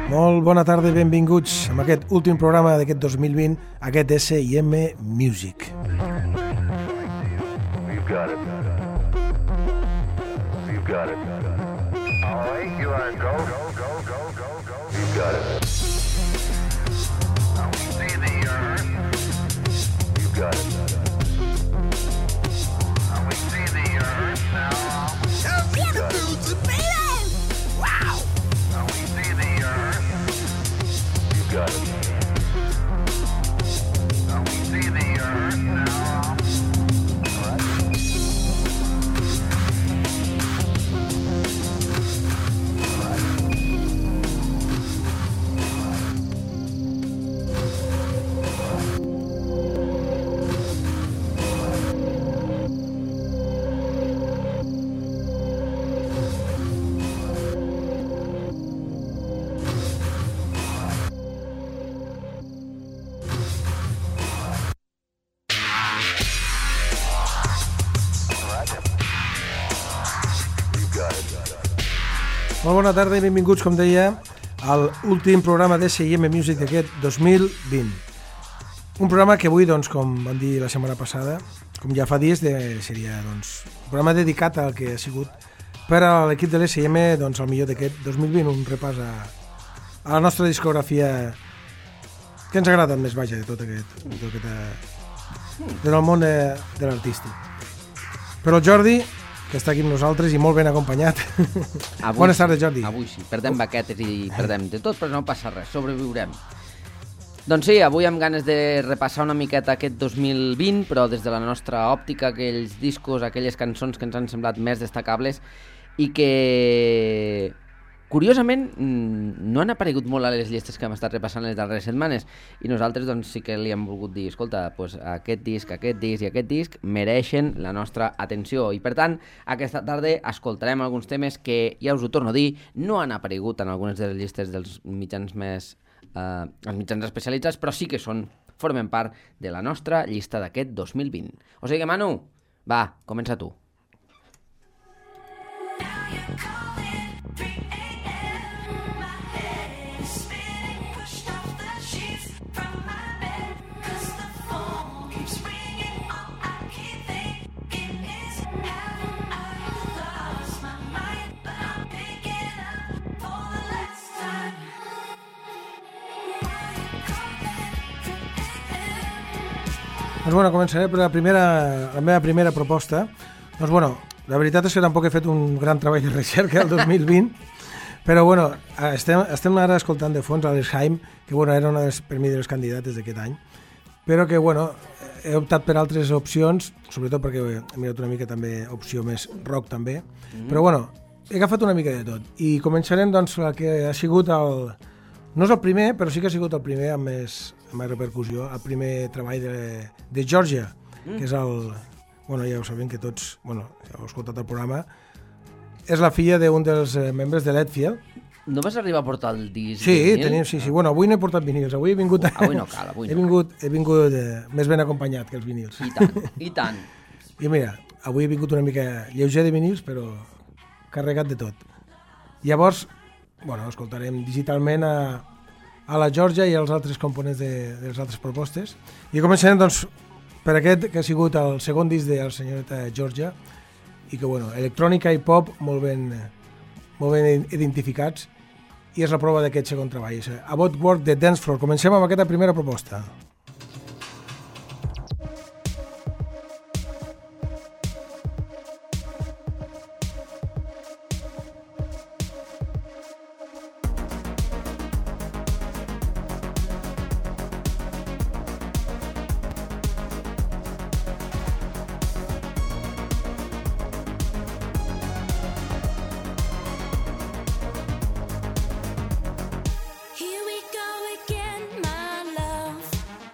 Molt bona tarda i benvinguts a aquest últim programa d'aquest 2020, aquest S&M Music. You've got it. You've got it. All right, you are go. You've got it. Now we see the earth. You've got it. Now we see the earth now. You've got it. Wow! Now we see the earth. You've got it. Now we see the earth now. All right. Molt bona tarda i benvinguts, com deia, a l'últim programa de S&M Music d'aquest 2020. Un programa que avui, doncs, com vam dir la setmana passada, com ja fa dies, seria doncs, un programa dedicat al que ha sigut per a l'equip de l'S&M, doncs, el millor d'aquest 2020, un repàs a la nostra discografia que ens agrada més, vaja, de tot aquest del món de l'artista. Però el Jordi, que està aquí amb nosaltres i molt ben acompanyat. Bones tardes, Jordi. Avui sí, perdem baquetes i perdem de tot, però no passa res, sobreviurem. Doncs sí, avui amb ganes de repassar una miqueta aquest 2020, però des de la nostra òptica, aquells discos, aquelles cançons que ens han semblat més destacables i que, curiosament, no han aparegut molt a les llistes que hem estat repassant les darreres setmanes, i nosaltres doncs, sí que li hem volgut dir, escolta, doncs, aquest disc i aquest disc mereixen la nostra atenció, i per tant aquesta tarda escoltarem alguns temes que, ja us ho torno a dir, no han aparegut en algunes de les llistes dels mitjans més els mitjans especialitzats, però sí que formen part de la nostra llista d'aquest 2020. O sigui que, Manu, va, comença tu. Doncs bueno, començaré per la meva primera proposta. Doncs bueno, la veritat és que tampoc he fet un gran treball de recerca el 2020, però bueno, estem ara escoltant de fons a l'Esheim, que bueno, era una per mi de les candidates d'aquest any, però que bueno, he optat per altres opcions, sobretot perquè he mirat una mica també opció més rock també, però bueno, he agafat una mica de tot. I començarem doncs el que ha sigut no és el primer, però sí que ha sigut el primer amb més repercussió, el primer treball de Georgia, que és bueno, ja ho sabem que tots, bueno, ja heu escoltat el programa, és la filla d'un dels membres de Leadfield. No vas arribar a portar el disc? Sí, bueno, avui no he portat vinils, avui he vingut... Avui no cal, avui no cal. He vingut més ben acompanyat que els vinils. I tant. I mira, avui he vingut una mica lleuger de vinils, però carregat de tot. Llavors, bueno, escoltarem digitalment a la Georgia i als altres components de les altres propostes. I començarem, doncs, per aquest que ha sigut el segon disc de la senyoreta Georgia i que, bueno, electrònica i pop molt ben identificats, i és la prova d'aquest segon treball. About Work de Dance Floor. Comencem amb aquesta primera proposta. Here we go again, my love.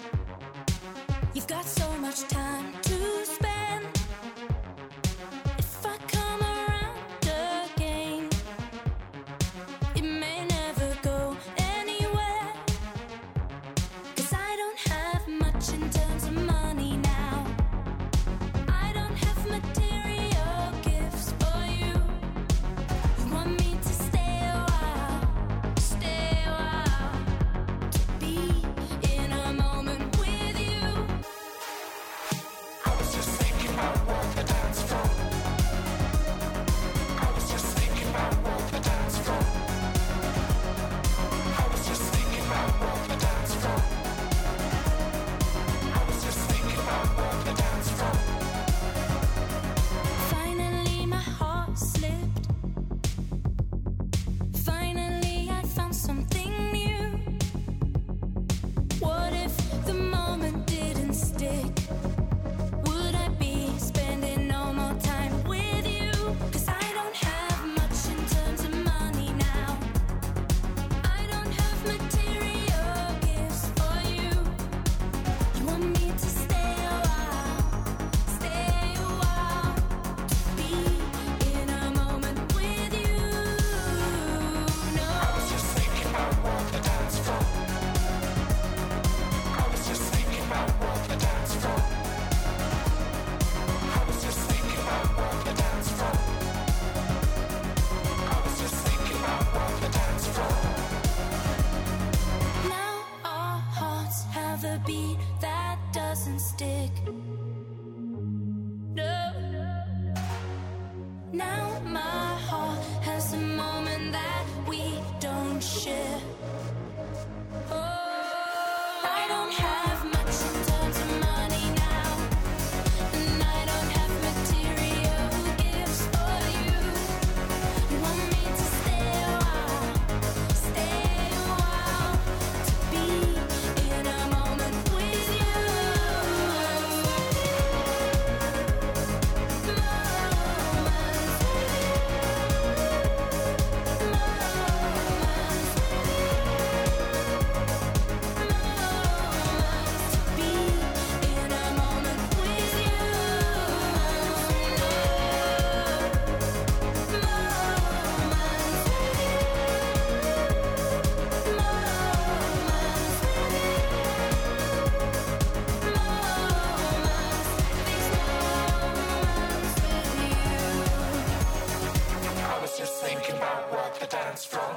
was just thinking about what the dance floor.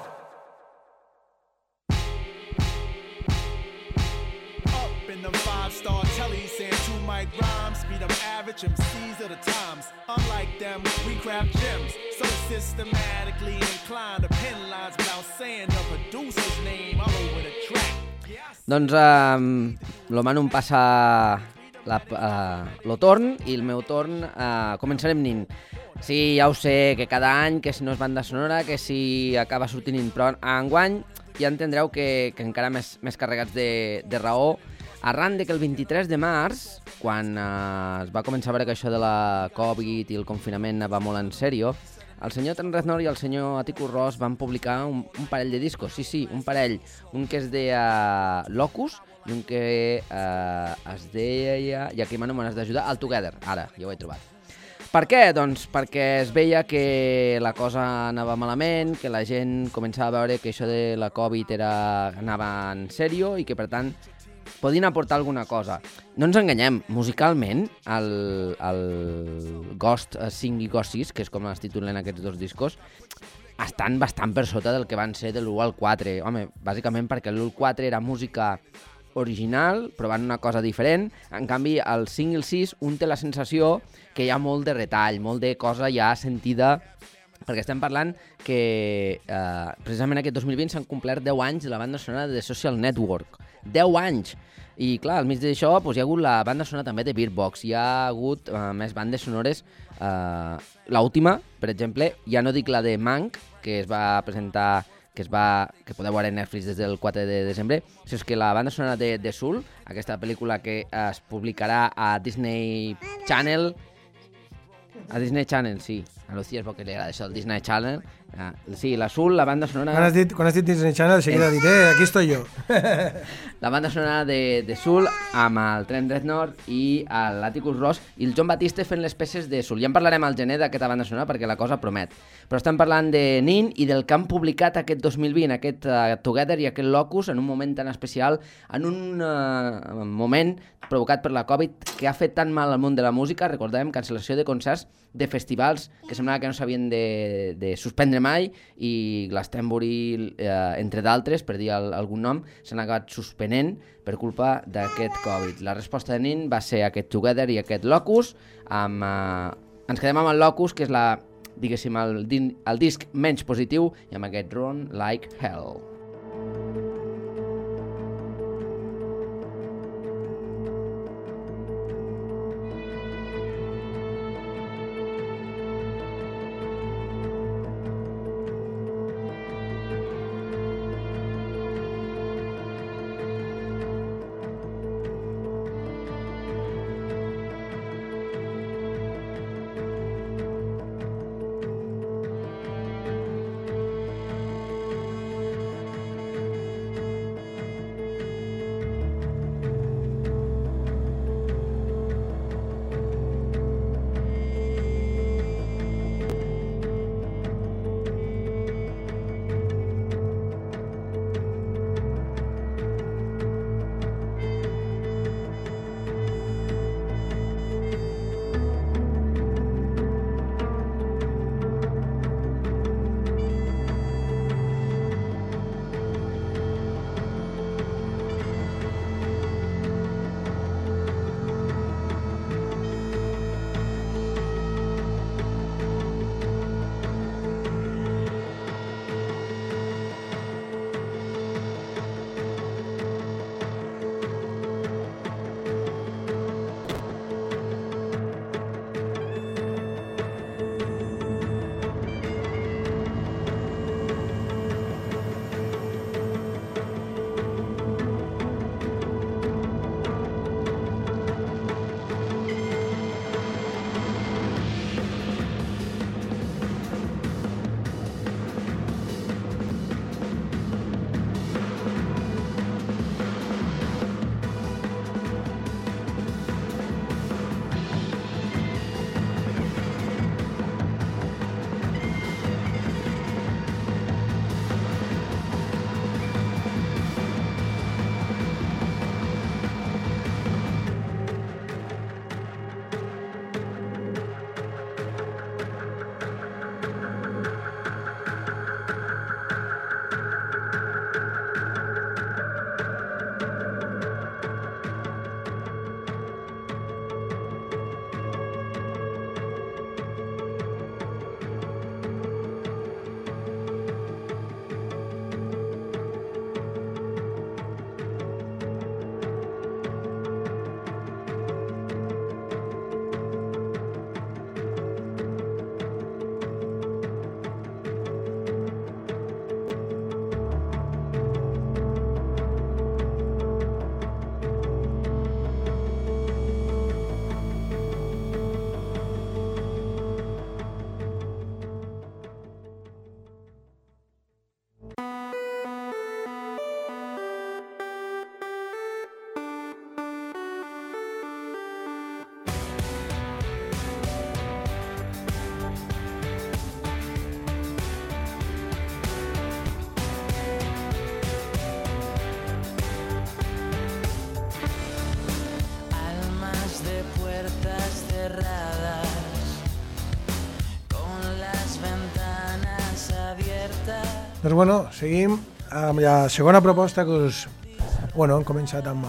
Up in them 5-star tellies, saying 2 mic rhymes, beat up average MCs of the times. Unlike them, we craft gems, so systematically inclined to pen lines without saying the producer's name all over the track. Doncs lo Manu em passa lo torn i el meu torn començarem nin. Sí, ja ho sé, que cada any, que si no és banda sonora, que si acaba sortint però enguany ja entendreu que encara més carregats de raó, arran de que el 23 de març, quan es va començar a veure que això de la Covid i el confinament va molt en sèrio, el senyor Trent Reznor i el senyor Atticus Ross van publicar un parell de discos, sí, un parell, un que es deia Locus i un que es deia, i aquí Manu me n'has d'ajudar, All Together, ara, ja ho he trobat. Per què? Doncs perquè es veia que la cosa anava malament, que la gent començava a veure que això de la Covid anava en sèrio i que, per tant, podien aportar alguna cosa. No ens enganyem, musicalment, el Ghost 5 i Ghost 6, que és com es titulen aquests dos discos, estan bastant per sota del que van ser de l'1 al 4. Home, bàsicament perquè l'1 al 4 era música original, provant una cosa diferent. En canvi, el 5 i el 6, un té la sensació que hi ha molt de retall, molt de cosa ja sentida, perquè estem parlant que precisament aquest 2020 s'han complert 10 anys de la banda sonora de Social Network. 10 anys! I clar, al mig d'això hi ha hagut la banda sonora també de Beatbox, hi ha hagut més bandes sonores. L'última, per exemple, ja no dic la de Mank, que es va presentar, que podeu veure a Netflix des del 4 de desembre, si és que la banda sonora de Soul, aquesta pel·lícula que es publicarà a Disney Channel, sí, a Lucía és bo que li agrada això, el Disney Channel. Sí, la Soul, la banda sonora... Quan has dit Disney Channel, seguida dit, aquí estoy yo. La banda sonora de Soul amb el Trent Reznor i l'Atticus Ross i el John Batiste fent les peces de Soul. Ja en parlarem al gener d'aquesta banda sonora perquè la cosa promet. Però estem parlant de Nin i del que han publicat aquest 2020, aquest Together i aquest Locus, en un moment tan especial, en un moment provocat per la Covid que ha fet tan mal al món de la música. Recordem, cancel·lació de concerts, de festivals que semblava que no s'havien de suspendre mai, i Glastonbury, entre d'altres, per dir algun nom, s'han acabat suspenent per culpa d'aquest Covid. La resposta de Nin va ser aquest Together i aquest Locus. Ens quedem amb el Locus, que és diguéssim, el disc menys positiu, i amb aquest Run Like Hell. Doncs bueno, seguim amb la segona proposta que us... Bueno, hem començat amb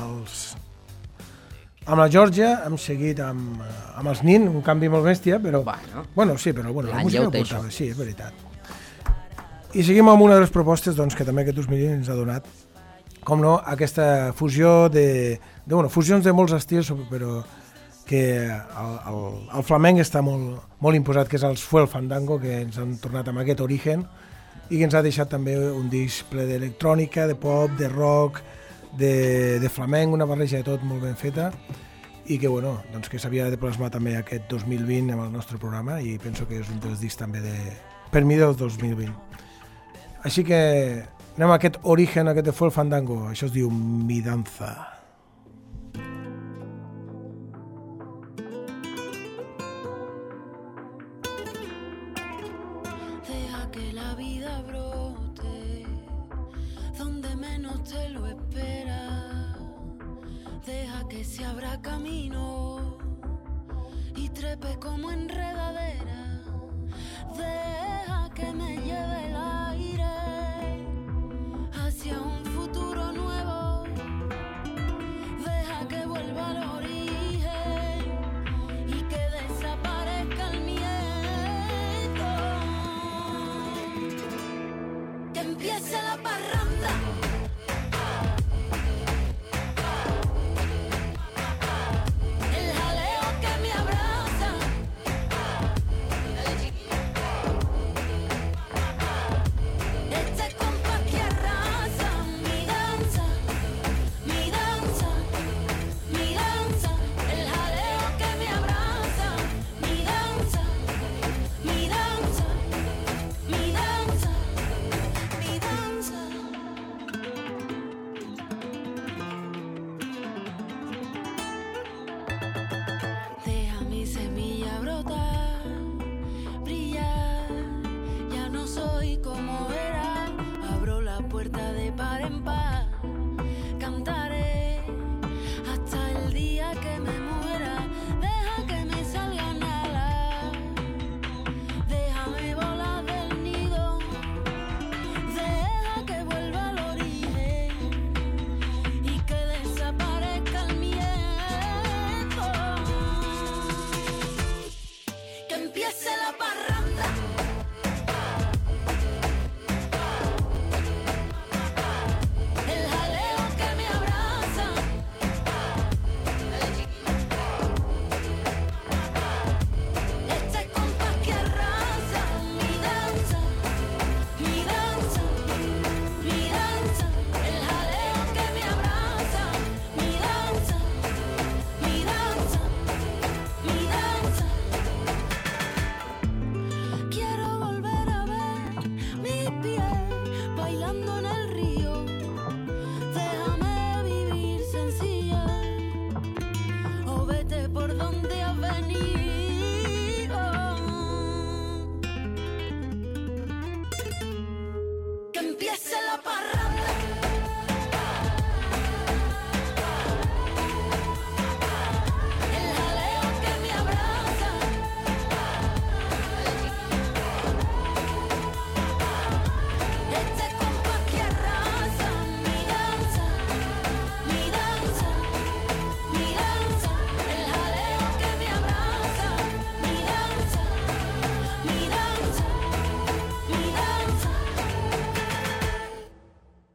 la Georgia, hem seguit amb els Nin, un canvi molt bèstia, però... Bueno, sí, però bueno, la música ho portava, sí, és veritat. I seguim amb una de les propostes doncs, que també aquest 2020 ens ha donat, com no, aquesta fusió fusions de molts estils, però que el flamenc està molt imposat, que és el Fuel Fandango, que ens han tornat amb aquest origen, i que ens ha deixat també un disc ple d'electrònica, de pop, de rock, de flamenc, una barreja de tot molt ben feta, i que, bueno, doncs que s'havia de plasmar també aquest 2020 amb el nostre programa, i penso que és un dels discs també per mi del 2020. Així que anem a aquest origen, aquest de Fuel Fandango, això es diu Mi Danza. Deja que la vida brote donde menos te lo esperas. Deja que se abra camino y trepe como enredadera. Deja que me lleve el aire hacia un futuro nuevo. Deja que vuelva al origen y que desaparezca el miedo. Que empiece la parranda. El jaleo que me abraza. Este compás que arrasa. Mi danza, mi danza, mi danza. El jaleo que me abraza. Mi danza, mi danza, mi danza, mi danza. Deja mi semilla brotar, brillar. Ya no soy como era. Abro la puerta de par en par. Cantaré hasta el día que me muera. Deja que me salgan alas. Déjame volar del nido. Deja que vuelva al origen y que desaparezca el miedo. Que empiece la parranda. El jaleo que me abraza. Este compás que arrasa. Mi danza, mi danza, mi danza. El jaleo que me abraza. Mi danza, mi danza, mi danza. Quiero volver a ver mis pies bailando en el río. Déjame vivir sencilla o vete por donde has venido. Que empiece la parranda. El jaleo que me abraza. Este compás que arrasa. Mi danza, mi danza, mi danza. El jaleo que me abraza. Mi danza, mi danza, mi danza.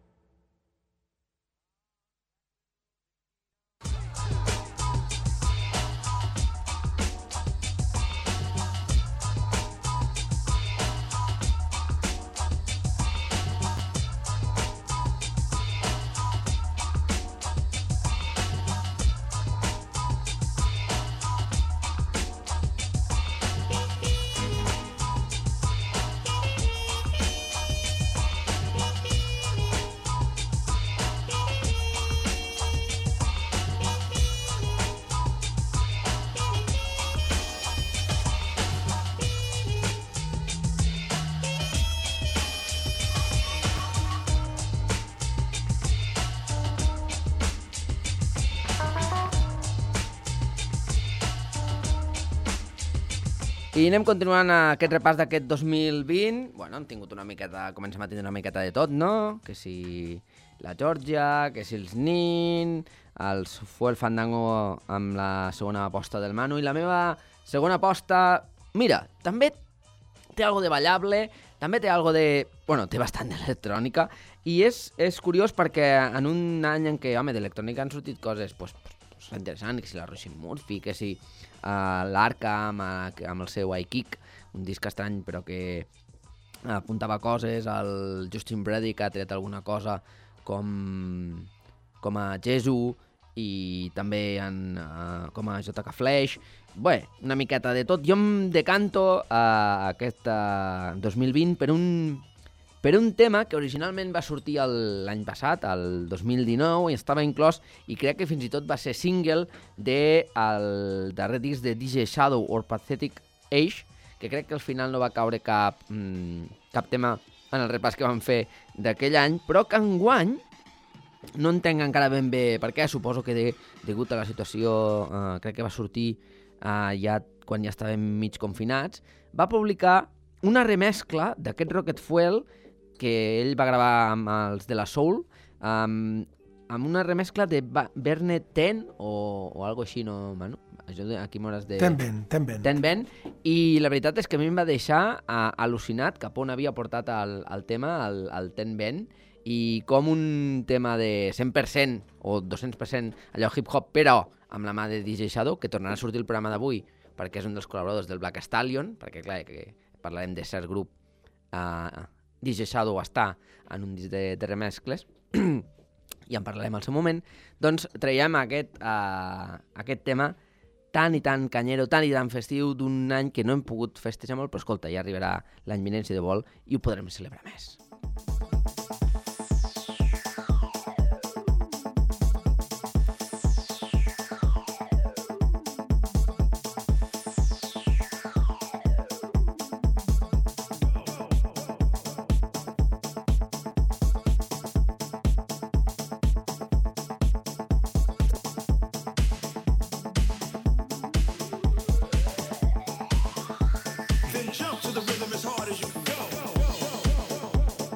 I anem continuant aquest repàs d'aquest 2020. Bueno, hem tingut una miqueta, comencem a tindre una miqueta de tot, no? Que si la Georgia, que si els Nin, els Fuel Fandango amb la segona aposta del Manu, i la meva segona aposta, mira, també té algo de ballable, també té algo de... Bueno, té bastant d'electrònica, i és curiós perquè en un any en què, home, d'electrònica han sortit coses pues interessants, que si la Roisin Murphy, que si l'Arkham amb el seu iKick, un disc estrany però que apuntava coses, el Justin Brady que ha tret alguna cosa com a Jesu, i també com a JK Flash. Bé, una miqueta de tot. Jo em decanto a aquest 2020 per un tema que originalment va sortir l'any passat, el 2019, i estava inclòs, i crec que fins i tot va ser single del darrer disc de DJ Shadow or Pathetic Age, que crec que al final no va caure cap tema en el repàs que van fer d'aquell any, però que enguany no entenc encara ben bé per què. Suposo que degut a la situació, crec que va sortir ja quan ja estàvem mig confinats, va publicar una remescla d'aquest Rocket Fuel que ell va gravar amb els de la Soul, amb una remescla de Verne 10 o algo així, no, Manu? Aquí m'hauràs de... Ten Ben. I la veritat és que a mi em va deixar al·lucinat cap on havia portat el tema, el Ten Ben, i com un tema de 100% o 200% allò hip-hop, però amb la mà de DJ Shadow, que tornarà a sortir el programa d'avui, perquè és un dels col·laboradors del Black Stallion, perquè clar, que parlarem de cert grup, DJ Shadow està en un disc de remescles, i en parlarem al seu moment, doncs traiem aquest tema tan i tan canyero, tan i tan festiu, d'un any que no hem pogut festejar molt, però escolta, ja arribarà l'any vinent, si de vol, i ho podrem celebrar més. Then jump to the rhythm as hard as you can go.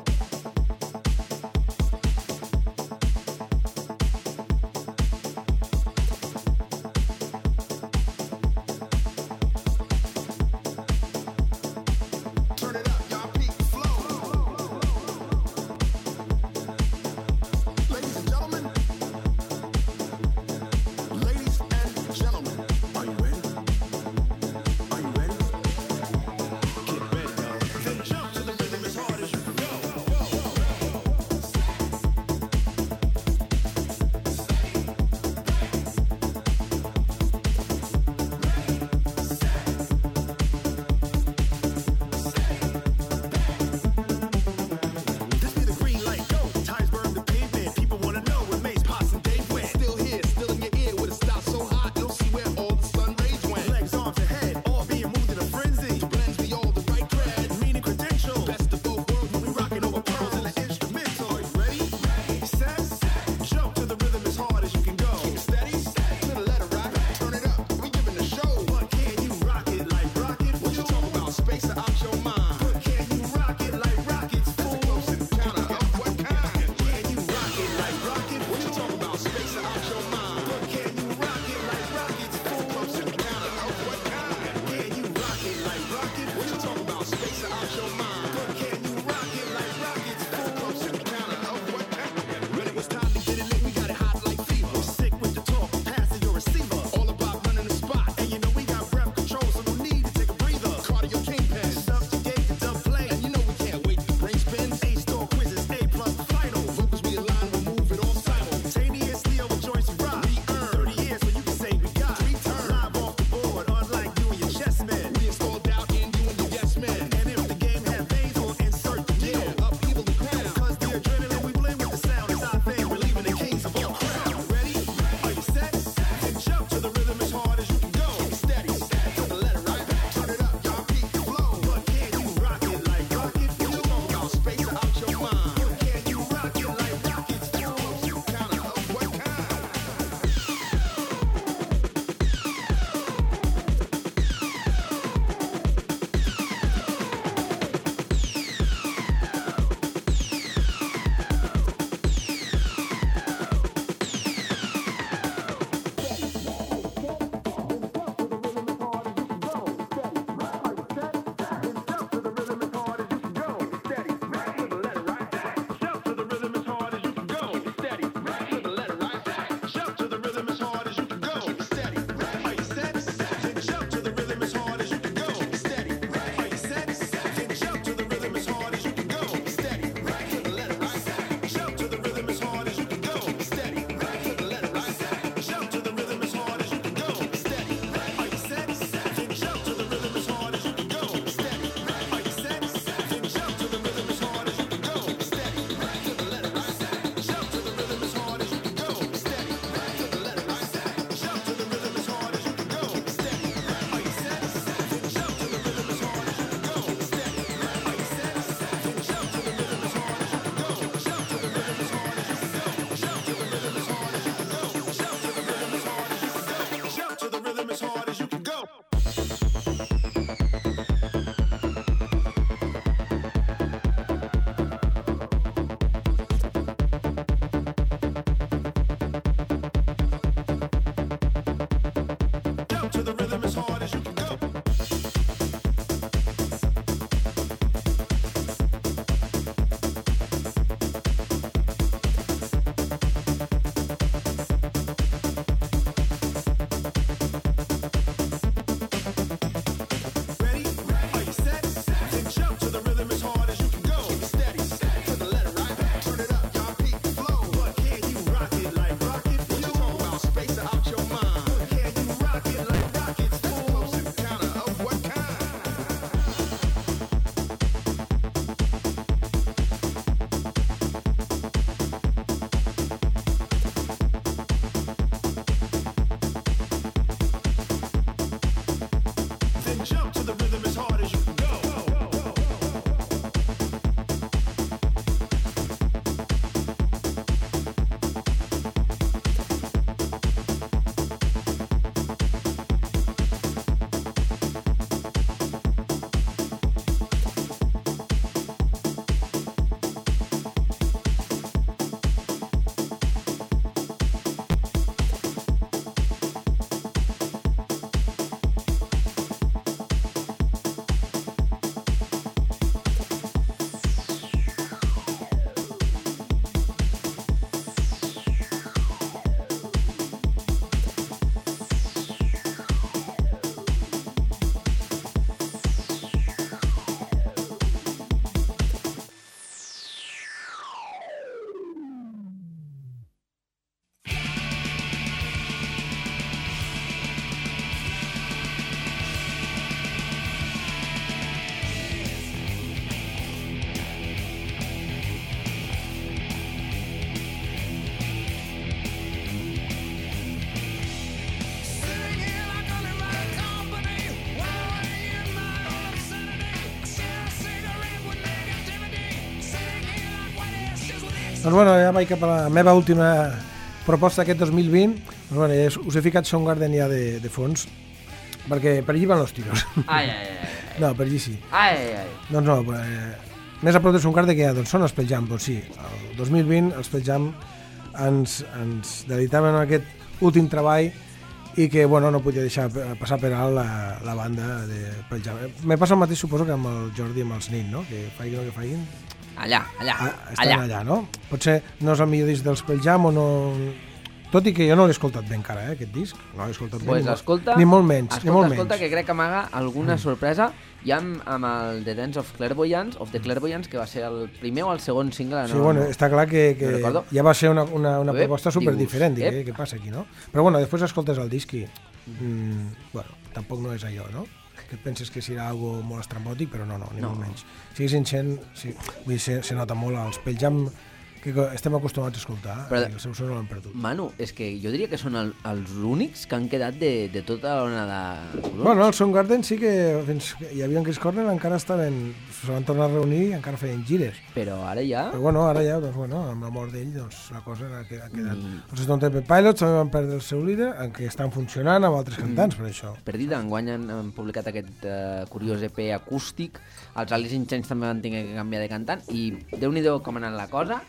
Doncs bueno, ja vaig cap a la meva última proposta aquest 2020. Doncs bueno, us he ficat Soundgarden ja de fons, perquè per allí van els tiros. Ai. No, per allí sí. Ai. Doncs no, més a prop de Soundgarden que ja doncs són els Pearl Jam, doncs sí. El 2020 els Pearl Jam ens deleitaven en aquest últim treball i que bueno, no podia deixar passar per alt la banda de Pearl Jam. Me passa el mateix, suposo, que amb el Jordi i amb els Nin, no? Que faiguin el que faiguin. Allà. Estan allà, no? Potser no és el millor disc dels Pearl Jam o no... Tot i que jo no l'he escoltat bé encara, aquest disc. No l'he escoltat bé, ni molt menys. Escolta, que crec que amaga alguna sorpresa. Ja amb el The Dance of the Clairvoyants, que va ser el primer o el segon single. Sí, bueno, està clar que no ja va ser una proposta superdiferent. Què passa aquí, no? Però bueno, després escoltes el disc i... bueno, tampoc no és allò, no? Que penses que serà algo molt estrambòtic, però no, ni molt menys. Siguin sent... Sí, vull dir, se nota molt els Pearl Jam que estem acostumats a escoltar, però, i el seu son no l'han perdut. Manu, és que jo diria que són els únics que han quedat de tota l'ona de... Bueno, el Soundgarden sí que fins que hi havia en Chris Cornell encara estaven... Se van tornar a reunir i encara feien gires. Però ara ja... Però bueno, ara ja, doncs bueno, amb la mort d'ell, doncs la cosa ha quedat... Els Stone Temple Pilots també van perdre el seu líder, en què estan funcionant amb altres cantants, per això. Perdida, enguany han publicat aquest curiós EP acústic, els Alice in Chains també van tenir que canviar de cantant, i Déu-n'hi-do com ha anat la cosa,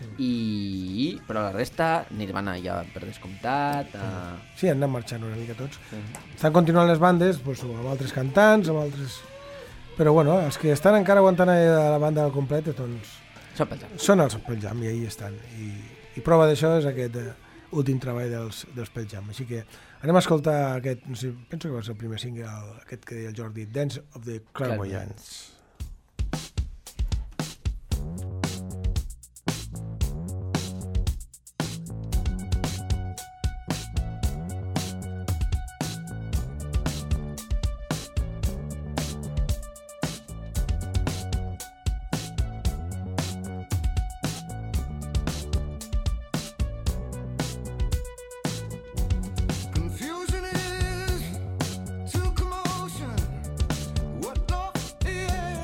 però la resta Nirvana ja per descomptat. Sí, han anat marxant una mica tots. Estan continuant les bandes doncs, amb altres cantants, amb altres... Però bueno, els que estan encara aguantant a la banda al complet doncs, són els Pearl Jam i ahí estan. I prova d'això és aquest últim treball dels Pearl Jam. Així que anem a escoltar aquest, no sé, penso que va ser el primer single, aquest que deia el Jordi, Dance of the Clairvoyants. Confusion is to commotion what love is.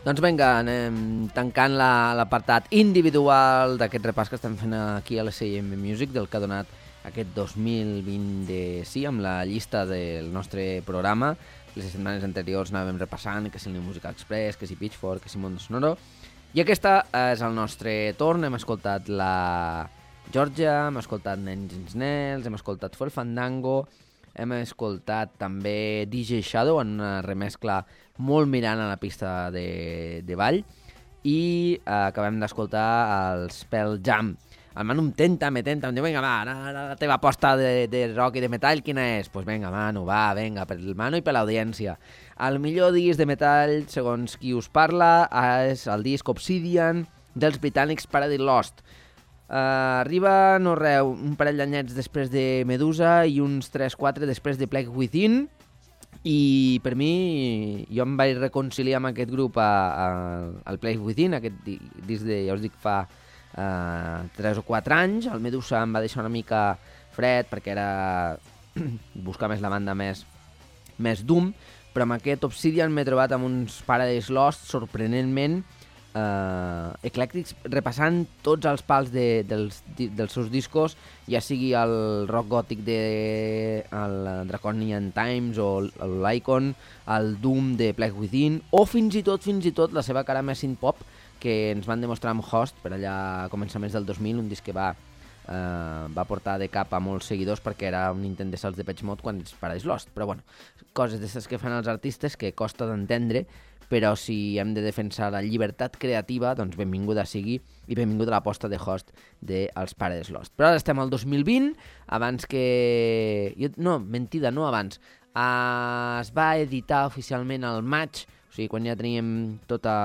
Doncs vinga, anem tancant l'apartat individual d'aquest repàs que estem fent aquí a l'SIM Music, del que ha donat aquest 2020 de sí, amb la llista del nostre programa. Les setmanes anteriors anàvem repassant que si el New Music Express, que si Pitchfork, que si Mondo Sonoro. I aquesta és el nostre torn. Hem escoltat la Georgia, hem escoltat Nine Inch Nails, hem escoltat For Fandango, hem escoltat també DJ Shadow en una remescla molt mirant a la pista de ball i acabem d'escoltar el Spell Jam. El Manu em tenta, em diu, vinga, va, la teva aposta de rock i de metall, quina és? Doncs vinga, Manu, va, vinga, per el Manu i per l'audiència. El millor disc de metall, segons qui us parla, és el disc Obsidian dels britànics Paradise Lost. Arriba, no reu, un parell d'anyets després de Medusa i uns 3-4 després de Plague Within, i per mi jo em vaig reconciliar amb aquest grup al Plague Within, aquest disc de, ja us dic, fa 3 o 4 anys. El Medusa em va deixar una mica fred perquè era buscar més la banda més doom, però amb aquest Obsidian m'he trobat amb uns Paradise Lost sorprenentment eclèctics, repassant tots els pals dels seus discos, ja sigui el rock gòtic de el Draconian Times o l'Icon, el Doom de Plague Within, o fins i tot la seva cara més synth-pop que ens van demostrar amb Host per allà a començaments del 2000, un disc que va portar de cap a molts seguidors perquè era un intent de salts de Depeche Mode quan és Paradise Lost. Però bueno, coses d'aquestes que fan els artistes que costa d'entendre, però si hem de defensar la llibertat creativa, doncs benvinguda sigui i benvinguda l'aposta de Host dels Paradise Lost. Però ara estem al 2020, abans que... No, mentida, no abans. Es va editar oficialment al maig, o sigui, quan ja teníem tota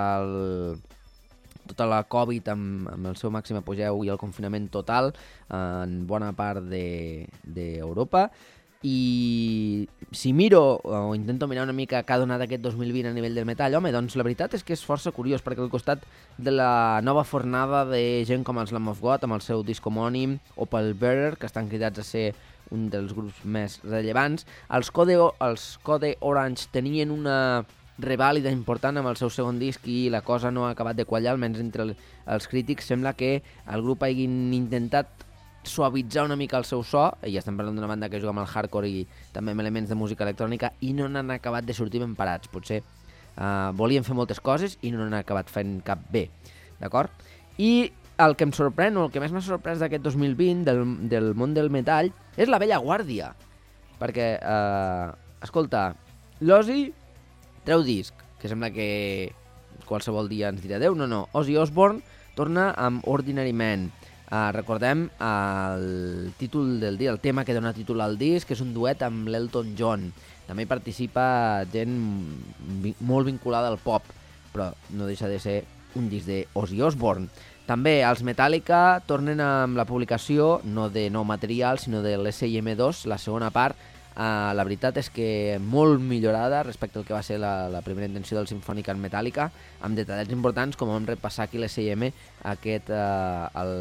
la Covid amb el seu màxim apogeu i el confinament total en bona part d'Europa. I si miro o intento mirar una mica què ha donat aquest 2020 a nivell del metall, home, doncs la veritat és que és força curiós, perquè al costat de la nova fornada de gent com els Lamb of God amb el seu disc homònim, o pel Bearer, que estan cridats a ser un dels grups més rellevants, els Code Orange tenien una revàlida important amb el seu segon disc i la cosa no ha acabat de quallar, almenys entre els crítics. Sembla que el grup hagin intentat suavitzar una mica el seu so, i ja estem parlant d'una banda que juga amb el hardcore i també amb elements de música electrònica, i no n'han acabat de sortir ben parats. Potser volien fer moltes coses i no n'han acabat fent cap bé, d'acord? I el que em sorprèn, o el que més m'ha sorprès d'aquest 2020 del món del metall, és la vella guàrdia. Perquè, escolta, l'Ozzy treu disc, que sembla que qualsevol dia ens dirà adeu. No, Ozzy Osbourne torna amb Ordinary Man. Recordem el títol del disc, el tema que dona títol al disc, que és un duet amb l'Elton John. També hi participa gent molt vinculada al pop, però no deixa de ser un disc de Ozzy Osbourne. També els Metallica tornen amb la publicació, no de nou material, sinó de l'SIM2, la segona part. La veritat és que molt millorada respecte al que va ser la primera intenció del Symphonic en Metallica, amb detallets importants, com vam repassar aquí l'SIM, el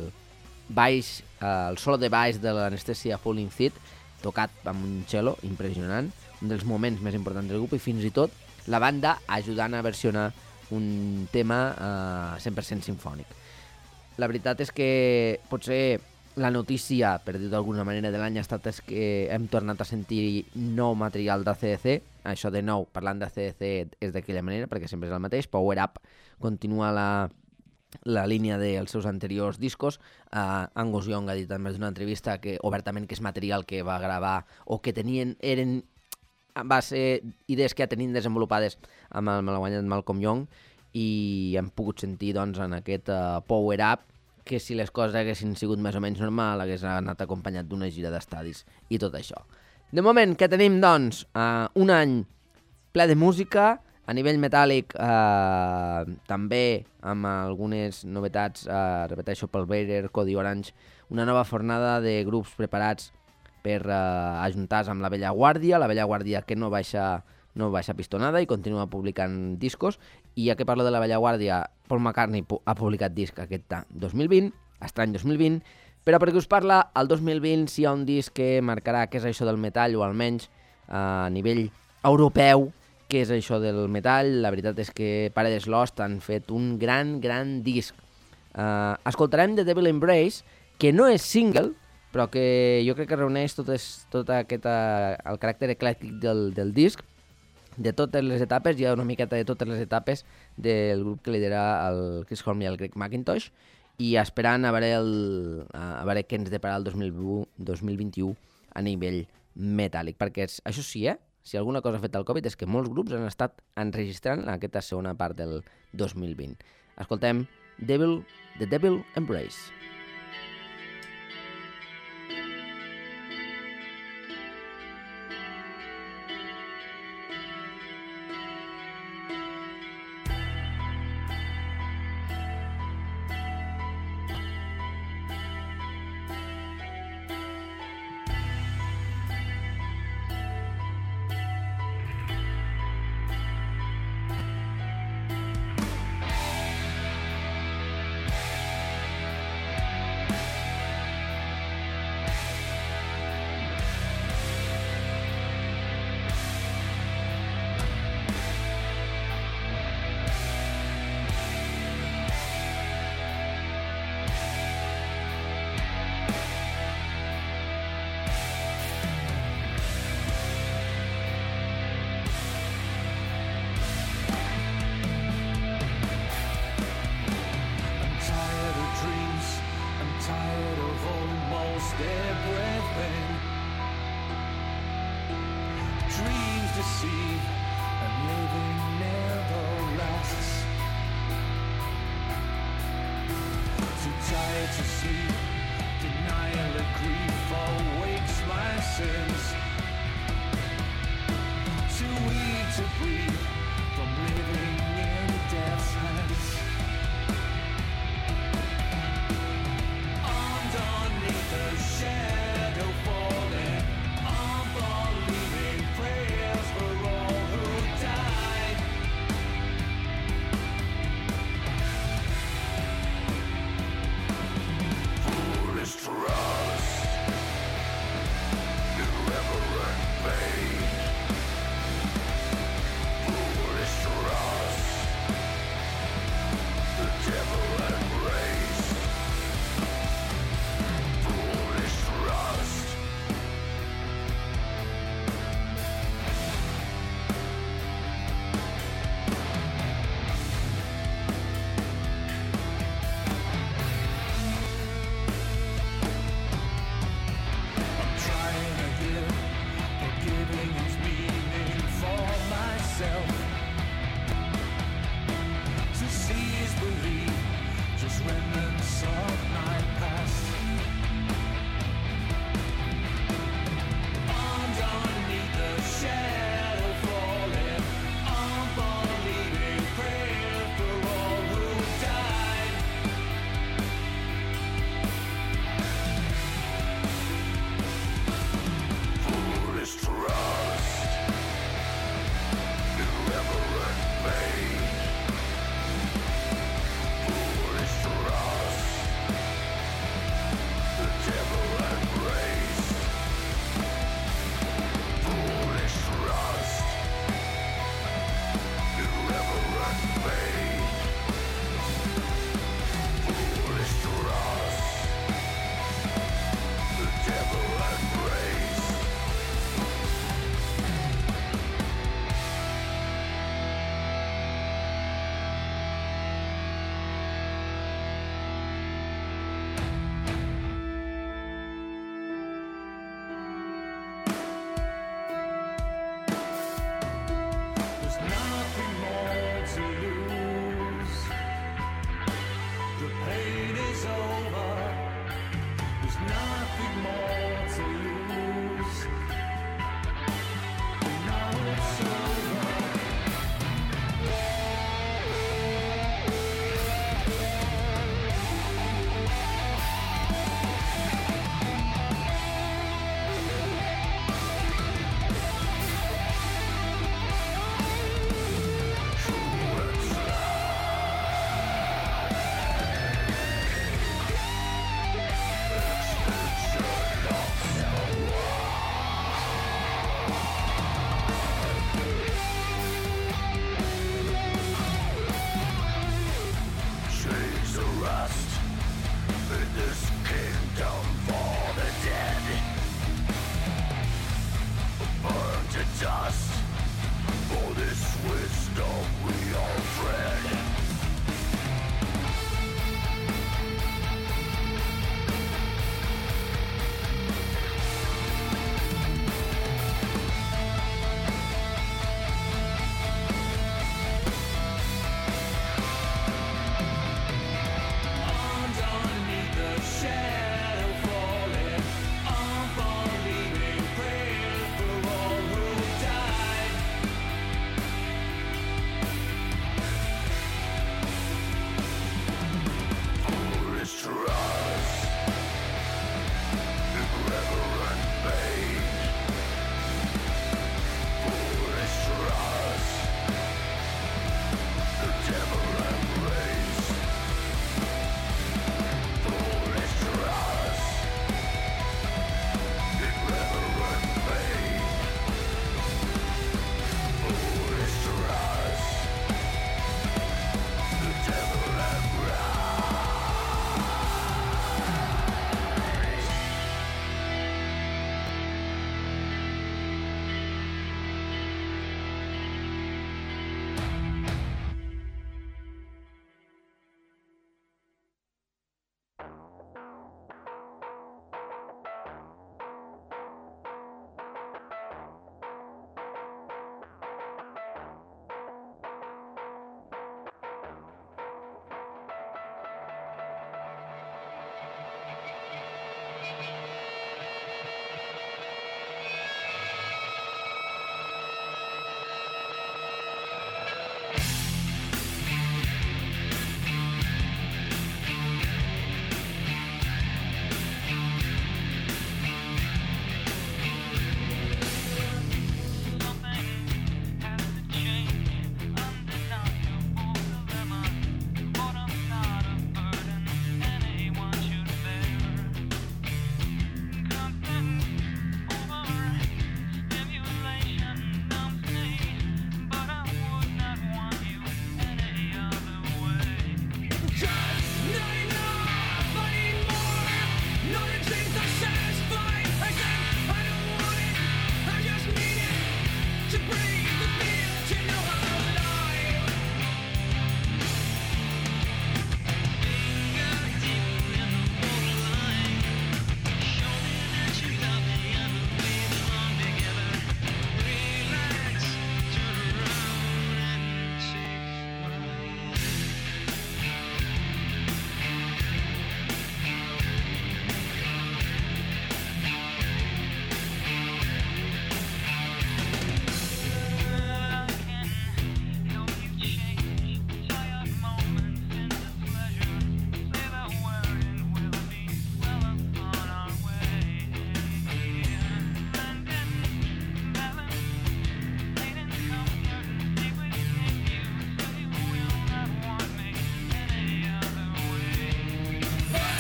solo de baix de l'Anesthesia Falling Feet, tocat amb un cello impressionant, un dels moments més importants del grup, i fins i tot la banda ajudant a versionar un tema 100% simfònic. La veritat és que potser la notícia, per dir d'alguna manera, de l'any ha estat és que hem tornat a sentir nou material d'ACDC. Això de nou, parlant d'ACDC, és d'aquella manera, perquè sempre és el mateix. Power Up continua la línia dels seus anteriors discos. Angus Young ha dit en més d'una entrevista que obertament que és material que va gravar o que va ser idees que ja tenien desenvolupades amb el malaguanyat Malcolm Young, i hem pogut sentir doncs, en aquest Power Up que si les coses haguessin sigut més o menys normal hagués anat acompanyat d'una gira d'estadis i tot això. De moment, què tenim, doncs? Un any ple de música, a nivell metàl·lic també amb algunes novetats, repeteixo, pel Vader, Cody Orange, una nova fornada de grups preparats per ajuntar-se amb la vella guàrdia que no baixa pistonada i continua publicant discos. I ja que parlo de la vella guàrdia, Paul McCartney ha publicat disc aquest 2020, estrany 2020, però perquè us parla, el 2020 si hi ha un disc que marcarà què és això del metall, o almenys a nivell europeu, què és això del metall. La veritat és que Paradise Lost han fet un gran disc. Escoltarem The Devil Embrace, que no és single, però que jo crec que reuneix tot el caràcter eclèctic del disc, de totes les etapes. Hi ha una miqueta de totes les etapes del grup que lidera el Chris Holm i el Greg McIntosh, i esperant a veure què ens depara el 2021 a nivell metàl·lic, perquè això sí, si alguna cosa ha fet el Covid és que molts grups han estat enregistrant aquesta segona part del 2020. Escoltem The Devil Embrace.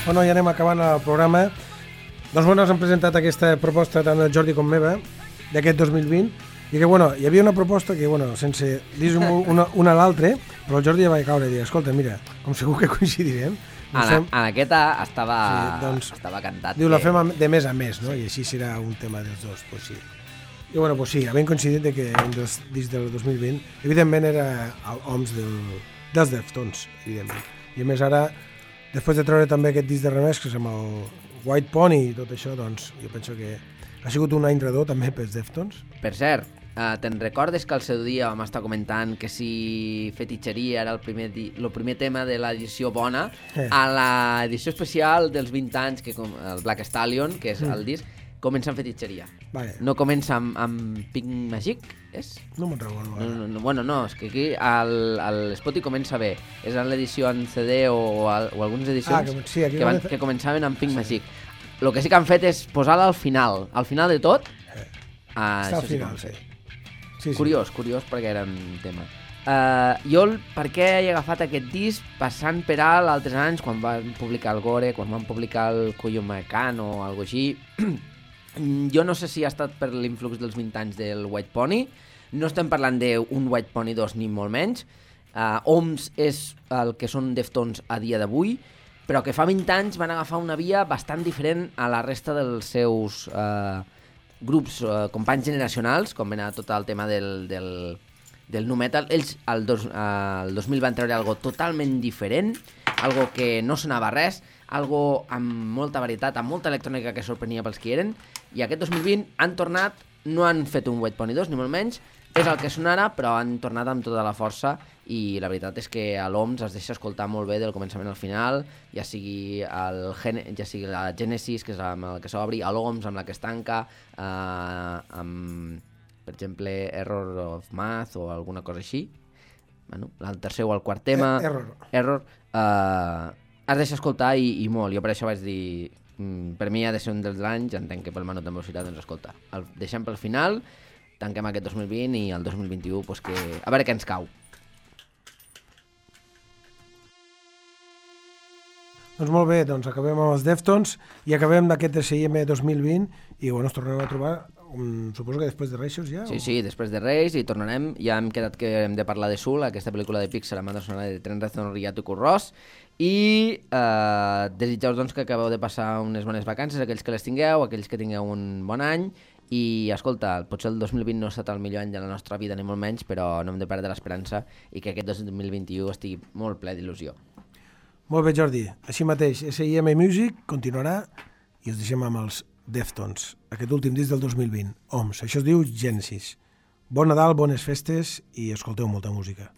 Bueno, ja anem acabant el programa. Doncs bueno, ens han presentat aquesta proposta tant el Jordi com meva d'aquest 2020 i que bueno, hi havia una proposta que bueno, sense dir una a l'altre, però el Jordi ja va caure i dir, escolta, mira, com segur que coincidirem, En aquesta estava, Sí, doncs, estava cantat. diu, la fem de mes a mes, no? I així serà un tema dels dos, pues sí. I bueno, pues sí, havent coincidit de que un dels discs del 2020, evidentment era l'OMS dels Deftones, evidentment. I a més ara, després de treure també aquest disc de remescles amb el White Pony i tot això, doncs jo penso que ha sigut un any redó també pels Deftones. Per cert, te'n recordes que al seu dia vam estar comentant que si Fetitxeria era el primer tema de l'edició bona? A l'edició especial dels 20 anys, que el Black Stallion, que és el disc, comença amb Fetitxeria. Vale. No comença amb Pink Magic, és? No me'n recordo. Bueno, no, és que aquí l'Spotty comença bé. És en l'edició en CD o algunes edicions sí, aquí que començaven amb Pink Magic. El que sí que han fet és posar-la al final de tot. Està al final, sí. Sí. Curiós, perquè era un tema. Jo per què he agafat aquest disc passant per alt altres anys, quan van publicar el Gore, quan van publicar el Koyomacan o alguna així. Jo no sé si ha estat per l'influx dels 20 anys del White Pony. No estem parlant d'un White Pony 2 ni molt menys. OMS és el que són Deftones a dia d'avui, però que fa 20 anys van agafar una via bastant diferent a la resta dels seus grups, companys generacionals, com va anar tot el tema del nu metal. Ells el 2000 van treure algo totalment diferent, algo que no sonava res, algo amb molta varietat, amb molta electrònica que sorprenia pels que eren, i aquest 2020 han tornat, no han fet un White Pony 2, ni molt menys, és el que sonara, però han tornat amb tota la força, i la veritat és que a l'OMS es deixa escoltar molt bé del començament al final, ja sigui la Genesis, que és amb el que s'obri, a l'OMS amb la que es tanca, amb, per exemple, Error of Math o alguna cosa així. Bueno, el tercer o el quart tema... Error. Es deixa escoltar i molt. Jo per això vaig dir... per mi ha de ser un dels anys, entenc que pel Manut de Velocitat, doncs escolta, el deixem pel final, tanquem aquest 2020 i el 2021, pues que... a veure què ens cau. Doncs molt bé, doncs acabem amb els Deftones i acabem d'aquest SIM 2020 i bueno, ens tornarem a trobar, suposo que després de Reis ja? Sí, després de Reis i tornarem. Ja hem quedat que hem de parlar de Soul, aquesta pel·lícula de Pixar amb banda sonora de Trent Reznor i Atticus Ross, i desitjar-vos doncs, que acabeu de passar unes bones vacances, aquells que les tingueu, aquells que tingueu un bon any, i escolta, potser el 2020 no ha estat el millor any de la nostra vida ni molt menys, però no hem de perdre l'esperança i que aquest 2021 estigui molt ple d'il·lusió. Molt bé, Jordi. Així mateix, S.I.M. Music continuarà i els deixem amb els Deftones, aquest últim disc del 2020, OMS. Això es diu Genesis. Bon Nadal, bones festes i escolteu molta música.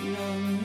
No,